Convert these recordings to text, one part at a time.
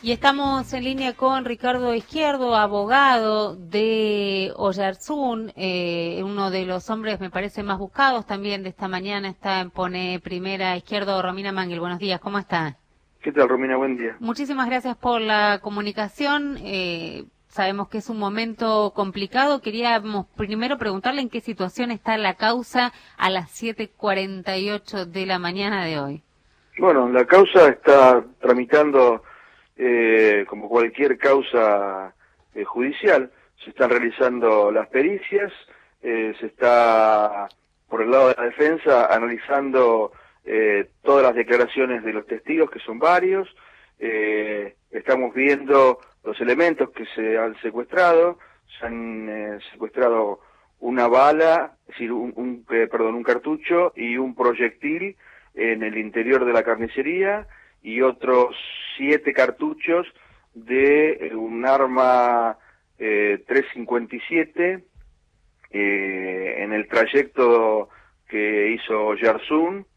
Y estamos en línea con Ricardo Izquierdo, abogado de Oyarzún, uno de los hombres, me parece, más buscados también de esta mañana. Está en Pone Primera. Izquierdo, Romina Mangel, buenos días, ¿cómo está? ¿Qué tal, Romina? Buen día. Muchísimas gracias por la comunicación. Sabemos que es un momento complicado. Queríamos primero preguntarle en qué situación está la causa a las 7:48 de la mañana de hoy. Bueno, la causa está tramitando como cualquier causa judicial. Se están realizando las pericias, se está, por el lado de la defensa, analizando todas las declaraciones de los testigos, que son varios. Estamos viendo los elementos que se han secuestrado. Se han secuestrado una bala, es decir, un cartucho y un proyectil en el interior de la carnicería, y otros 7 cartuchos de un arma 357 en el trayecto que hizo Oyarzún.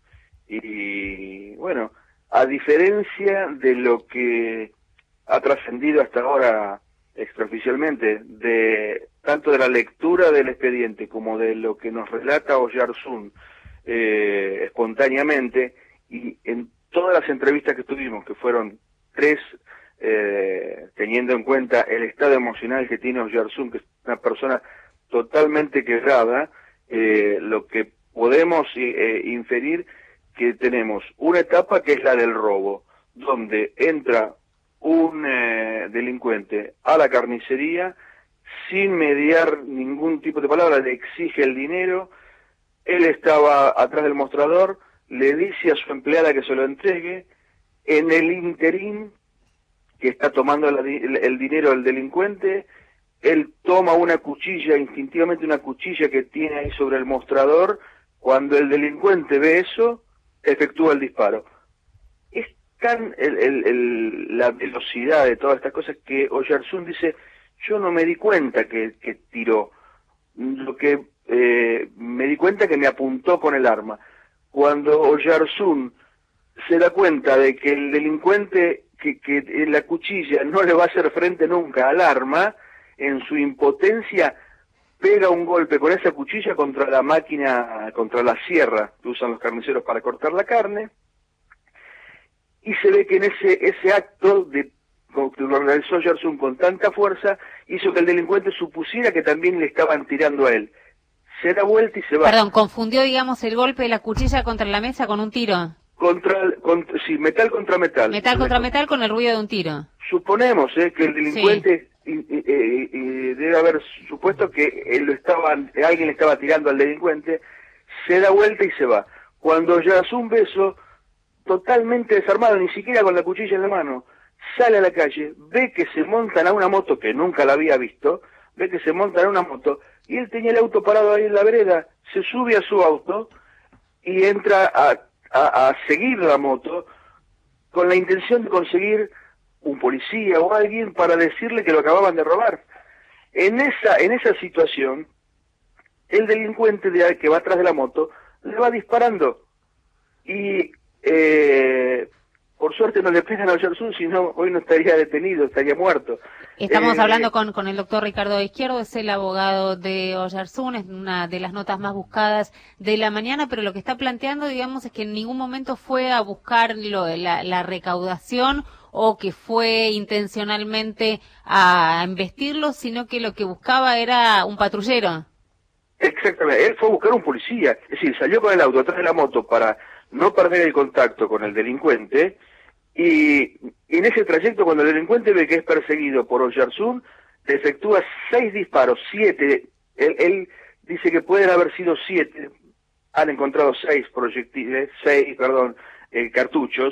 Y bueno, a diferencia de lo que ha trascendido hasta ahora extraoficialmente, tanto de la lectura del expediente como de lo que nos relata Oyarzún espontáneamente, y en todas las entrevistas que tuvimos, que fueron 3, teniendo en cuenta el estado emocional que tiene Oyarzún, que es una persona totalmente quebrada, lo que podemos inferir que tenemos una etapa que es la del robo, donde entra un delincuente a la carnicería sin mediar ningún tipo de palabra, le exige el dinero. Él estaba atrás del mostrador, le dice a su empleada que se lo entregue. En el interín que está tomando el dinero del delincuente, él toma una cuchilla, instintivamente una cuchilla que tiene ahí sobre el mostrador. Cuando el delincuente ve eso, efectúa el disparo. Es tan la velocidad de todas estas cosas que Oyarzún dice: yo no me di cuenta que tiró. Lo que me di cuenta que me apuntó con el arma. Cuando Oyarzún se da cuenta de que el delincuente, que la cuchilla no le va a hacer frente nunca al arma, en su impotencia pega un golpe con esa cuchilla contra la máquina, contra la sierra que usan los carniceros para cortar la carne, y se ve que en ese acto que lo realizó Oyarzún con tanta fuerza, hizo que el delincuente supusiera que también le estaban tirando a él. Se da vuelta y se va. Perdón, confundió, digamos, el golpe de la cuchilla contra la mesa con un tiro. Sí, metal contra metal. Metal contra metal con el ruido de un tiro. Suponemos que el delincuente debe haber supuesto que alguien le estaba tirando al delincuente. Se da vuelta y se va. Cuando Oyarzún ve eso, totalmente desarmado, ni siquiera con la cuchilla en la mano, sale a la calle, ve que se montan a una moto que nunca la había visto, ve que se montan a una moto, y él tenía el auto parado ahí en la vereda, se sube a su auto y entra a seguir la moto con la intención de conseguir un policía o alguien para decirle que lo acababan de robar. En esa situación, el delincuente que va atrás de la moto le va disparando, y por suerte no le pegan a Oyarzún, sino hoy no estaría detenido, estaría muerto. Estamos hablando con el doctor Ricardo Izquierdo, es el abogado de Oyarzún, es una de las notas más buscadas de la mañana, pero lo que está planteando, digamos, es que en ningún momento fue a buscar la recaudación o que fue intencionalmente a embestirlo, sino que lo que buscaba era un patrullero. Exactamente, él fue a buscar un policía, es decir, salió con el auto atrás de la moto para no perder el contacto con el delincuente, y en ese trayecto, cuando el delincuente ve que es perseguido por Oyarzún, le efectúa 6 disparos, 7, él dice que pueden haber sido 7, han encontrado 6 cartuchos,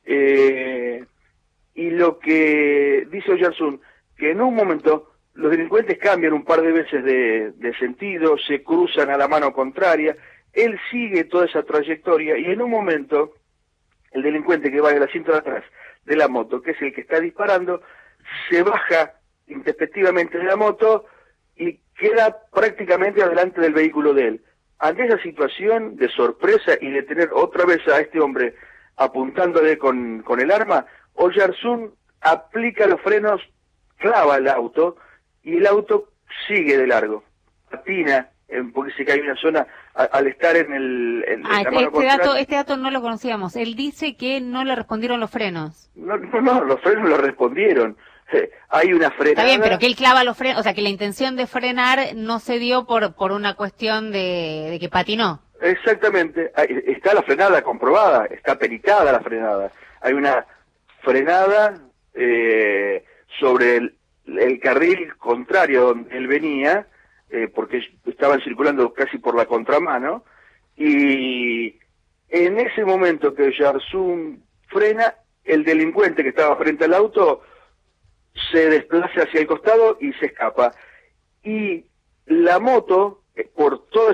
y lo que dice Oyarzún, que en un momento los delincuentes cambian un par de veces de sentido, se cruzan a la mano contraria, él sigue toda esa trayectoria, y en un momento el delincuente que va en el asiento de atrás de la moto, que es el que está disparando, se baja intempestivamente de la moto y queda prácticamente adelante del vehículo de él. Ante esa situación de sorpresa y de tener otra vez a este hombre apuntándole con el arma, Oyarzún aplica los frenos, clava el auto y el auto sigue de largo, patina, porque sé que hay una zona, al estar en este dato no lo conocíamos. Él dice que no le respondieron los frenos. No, los frenos lo respondieron. Hay una frenada. Está bien, pero que él clava los frenos, o sea, que la intención de frenar no se dio por una cuestión de que patinó. Exactamente. Está la frenada comprobada, está peritada la frenada. Hay una frenada sobre el carril contrario donde él venía, porque estaban circulando casi por la contramano, y en ese momento que Oyarzún frena, el delincuente que estaba frente al auto se desplaza hacia el costado y se escapa. Y la moto, por todo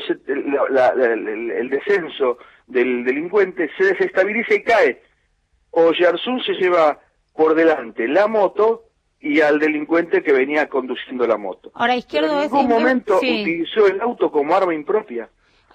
el descenso del delincuente, se desestabiliza y cae. Oyarzún se lleva por delante la moto y al delincuente que venía conduciendo la moto. Ahora, Izquierdo, en ningún momento utilizó el auto como arma impropia.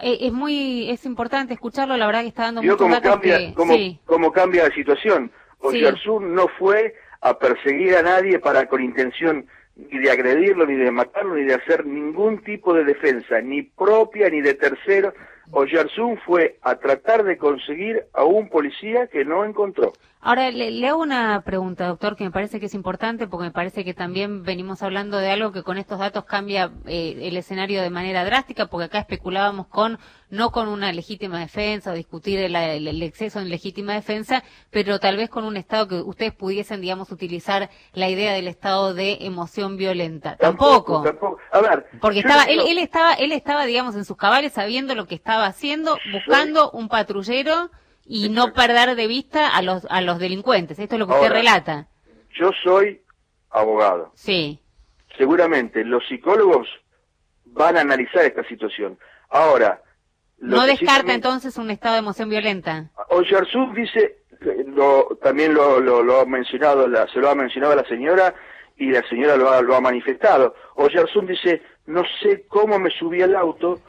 Es importante escucharlo, la verdad que está dando muchos datos cómo cambia la situación. Oyarzún no fue a perseguir a nadie con intención ni de agredirlo, ni de matarlo, ni de hacer ningún tipo de defensa, ni propia, ni de tercero. Oyarzún fue a tratar de conseguir a un policía que no encontró. Ahora, le hago una pregunta, doctor, que me parece que es importante, porque me parece que también venimos hablando de algo que con estos datos cambia el escenario de manera drástica, porque acá especulábamos no con una legítima defensa o discutir el exceso en legítima defensa, pero tal vez con un estado que ustedes pudiesen, digamos, utilizar la idea del estado de emoción violenta. Tampoco. A ver, porque él estaba, digamos, en sus cabales, sabiendo lo que estaba haciendo, buscando un patrullero y no perder de vista a los delincuentes. Esto es lo que usted relata. Yo soy abogado. Sí. Seguramente los psicólogos van a analizar esta situación. Ahora, ¿no descarta entonces un estado de emoción violenta? Oyarzún dice, también lo ha mencionado, se lo ha mencionado a la señora, y la señora lo ha manifestado. Oyarzún dice, no sé cómo me subí al auto,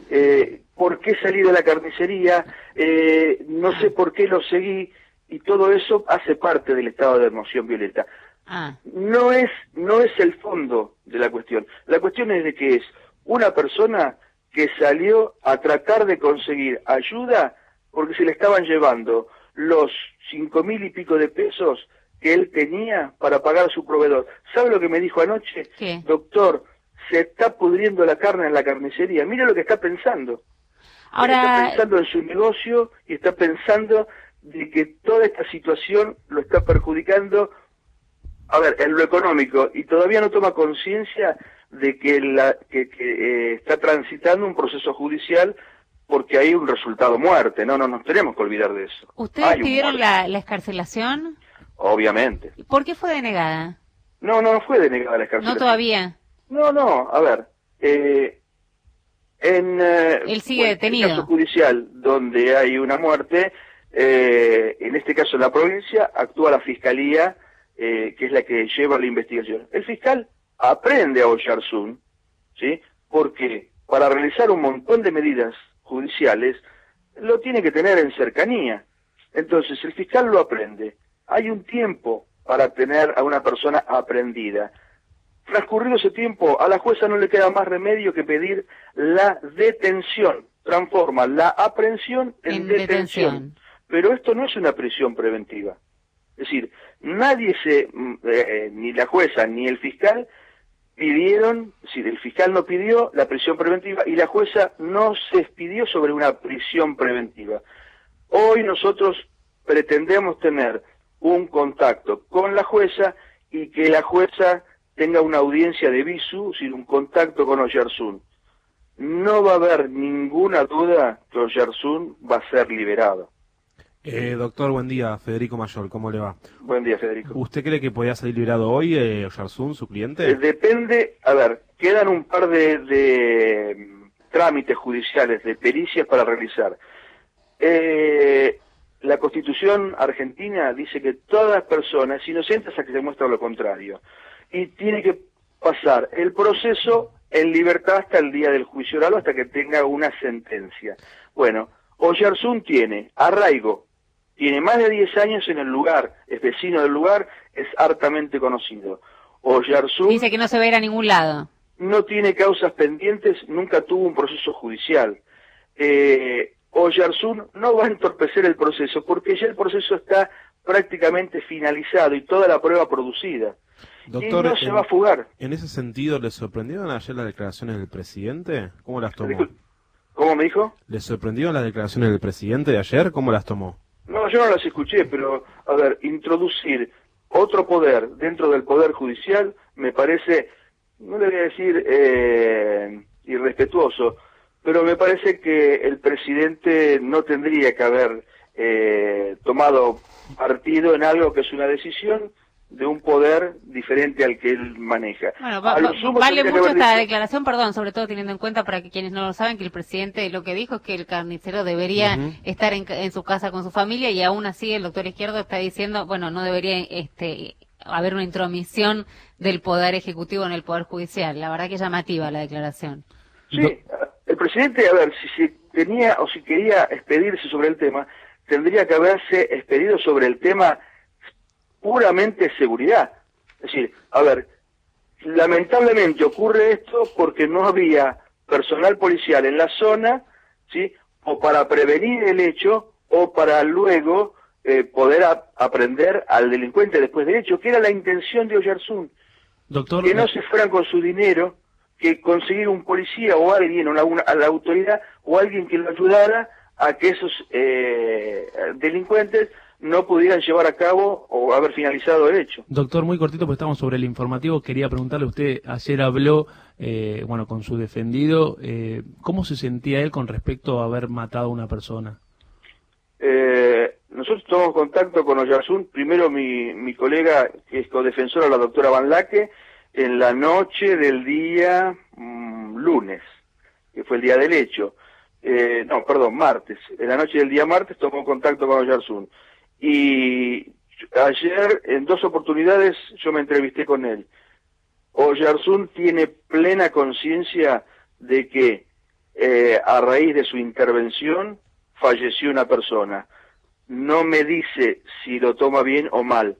por qué salí de la carnicería, no sé por qué lo seguí, y todo eso hace parte del estado de emoción violenta. No es el fondo de la cuestión. La cuestión es de que es una persona que salió a tratar de conseguir ayuda porque se le estaban llevando los 5.000 y pico de pesos que él tenía para pagar a su proveedor. ¿Sabe lo que me dijo anoche? ¿Qué? Doctor, se está pudriendo la carne en la carnicería. Mira lo que está pensando. Ahora... Está pensando en su negocio y está pensando de que toda esta situación lo está perjudicando, en lo económico, y todavía no toma conciencia de que está transitando un proceso judicial porque hay un resultado muerte. No nos tenemos que olvidar de eso. ¿Ustedes pidieron la excarcelación? Obviamente. ¿Por qué fue denegada? No fue denegada la excarcelación. ¿No todavía? No, a ver, él sigue detenido. En el caso judicial donde hay una muerte, en este caso en la provincia, actúa la Fiscalía, que es la que lleva la investigación. El fiscal aprende a Oyarzún, ¿sí? Porque para realizar un montón de medidas judiciales, lo tiene que tener en cercanía. Entonces, el fiscal lo aprende. Hay un tiempo para tener a una persona aprendida. Transcurrido ese tiempo, a la jueza no le queda más remedio que pedir la detención. Transforma la aprehensión en detención. Pero esto no es una prisión preventiva. Es decir, nadie ni la jueza ni el fiscal pidieron, es decir, el fiscal no pidió la prisión preventiva y la jueza no se expidió sobre una prisión preventiva. Hoy nosotros pretendemos tener un contacto con la jueza y que la jueza tenga una audiencia de visu, es decir, un contacto con Oyarzún. No va a haber ninguna duda que Oyarzún va a ser liberado. Doctor, buen día. Federico Mayol, ¿cómo le va? Buen día, Federico. ¿Usted cree que podía salir liberado hoy Oyarzún, su cliente? Depende, quedan un par de trámites judiciales, de pericias para realizar. La Constitución argentina dice que todas las personas inocentes hasta que se muestra lo contrario. Y tiene que pasar el proceso en libertad hasta el día del juicio oral, hasta que tenga una sentencia. Bueno, Oyarzún tiene arraigo tiene más de 10 años en el lugar, es vecino del lugar, es hartamente conocido. Oyarzún dice que no se va a ir a ningún lado. No tiene causas pendientes, nunca tuvo un proceso judicial. Oyarzún no va a entorpecer el proceso, porque ya el proceso está prácticamente finalizado y toda la prueba producida. Doctor, y no se va a fugar. En ese sentido, ¿le sorprendieron ayer las declaraciones del presidente? ¿Cómo las tomó? ¿Cómo me dijo? ¿Le sorprendieron las declaraciones del presidente de ayer? ¿Cómo las tomó? No, yo no las escuché, pero, a ver, introducir otro poder dentro del Poder Judicial me parece, no le voy a decir irrespetuoso, pero me parece que el presidente no tendría que haber tomado partido en algo que es una decisión de un poder diferente al que él maneja. Bueno, vale mucho esta declaración, perdón, sobre todo teniendo en cuenta, para que quienes no lo saben, que el presidente lo que dijo es que el carnicero debería estar en su casa con su familia, y aún así el doctor Izquierdo está diciendo, bueno, no debería haber una intromisión del Poder Ejecutivo en el Poder Judicial. La verdad que es llamativa la declaración. Sí, el presidente, a ver, si tenía o si quería expedirse sobre el tema, tendría que haberse expedido sobre el tema puramente seguridad. Es decir, a ver, lamentablemente ocurre esto porque no había personal policial en la zona, ¿sí? O para prevenir el hecho o para luego poder aprender al delincuente después del hecho, que era la intención de Oyarzún. Doctor, que no se fueran con su dinero, que conseguir un policía o alguien, a la autoridad o alguien que lo ayudara a que esos delincuentes no pudieran llevar a cabo o haber finalizado el hecho. Doctor, muy cortito, porque estamos sobre el informativo. Quería preguntarle, usted ayer habló con su defendido, ¿cómo se sentía él con respecto a haber matado a una persona? Nosotros tomamos contacto con Oyarzún, primero mi colega, que es codefensora, la doctora Van Laque, en la noche del día lunes, que fue el día del hecho. Martes. En la noche del día martes tomó contacto con Oyarzún. Y ayer, en 2 oportunidades, yo me entrevisté con él. Oyarzún tiene plena conciencia de que a raíz de su intervención falleció una persona. No me dice si lo toma bien o mal.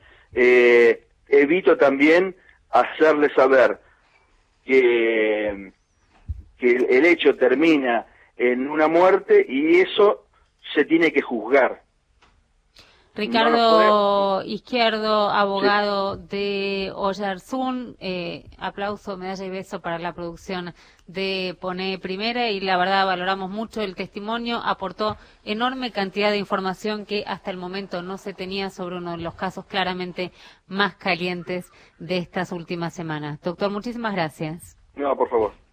Evito también hacerle saber que el hecho termina en una muerte y eso se tiene que juzgar. Ricardo Izquierdo, abogado de Oyarzún, aplauso, medalla y beso para la producción de Poné Primera, y la verdad valoramos mucho el testimonio, aportó enorme cantidad de información que hasta el momento no se tenía sobre uno de los casos claramente más calientes de estas últimas semanas. Doctor, muchísimas gracias. No, por favor.